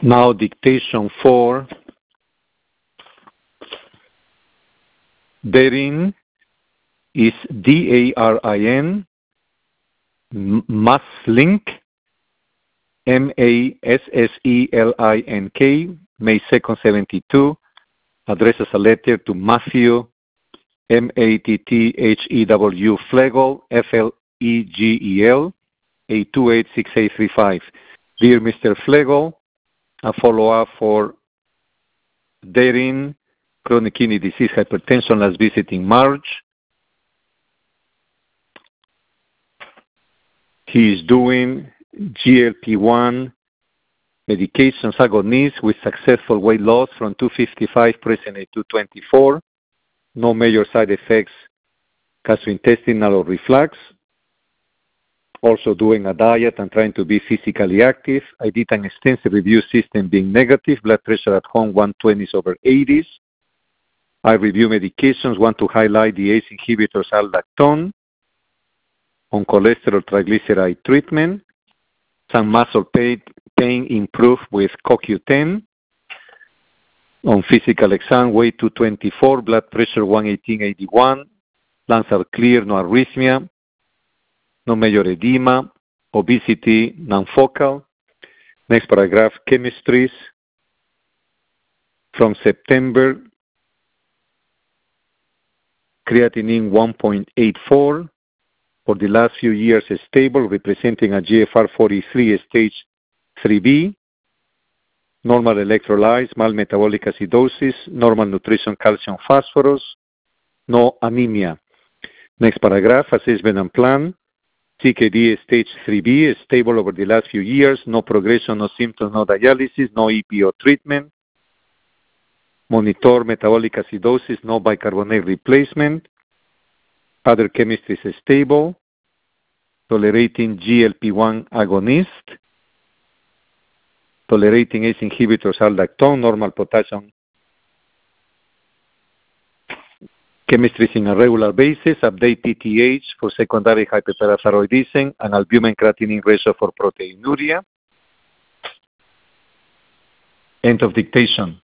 Now dictation 4. Darin is D-A-R-I-N, Masslink, M-A-S-S-E-L-I-N-K, May 2nd, 72, addresses a letter to Matthew, M-A-T-T-H-E-W, Flegel, F-L-E-G-E-L, 8286835. Dear Mr. Flegel, a follow-up for Darin, chronic kidney disease, hypertension, last visit in March. He is doing GLP-1 medications agonist with successful weight loss from 255 presently to 224. No major side effects, gastrointestinal or reflux. Also doing a diet and trying to be physically active. I did an extensive review, system being negative, blood pressure at home 120/80s. I review medications, want to highlight the ACE inhibitors aldactone, on cholesterol triglyceride treatment, some muscle pain improved with CoQ10, on physical exam, weight 224, blood pressure 118/81, lungs are clear, no arrhythmia, no major edema, obesity, non-focal. Next paragraph, chemistries from September, creatinine 1.84, for the last few years stable, representing a GFR 43 stage 3B, normal electrolytes, mild metabolic acidosis, normal nutrition, calcium, phosphorus, no anemia. Next paragraph, assessment and plan, CKD stage 3B, stable over the last few years, no progression, no symptoms, no dialysis, no EPO treatment, monitor metabolic acidosis, no bicarbonate replacement, other chemistries stable, tolerating GLP-1 agonist, tolerating ACE inhibitors aldactone, normal potassium, chemistries in a regular basis, update TTH for secondary hyperparathyroidism and albumin-creatinine ratio for proteinuria. End of dictation.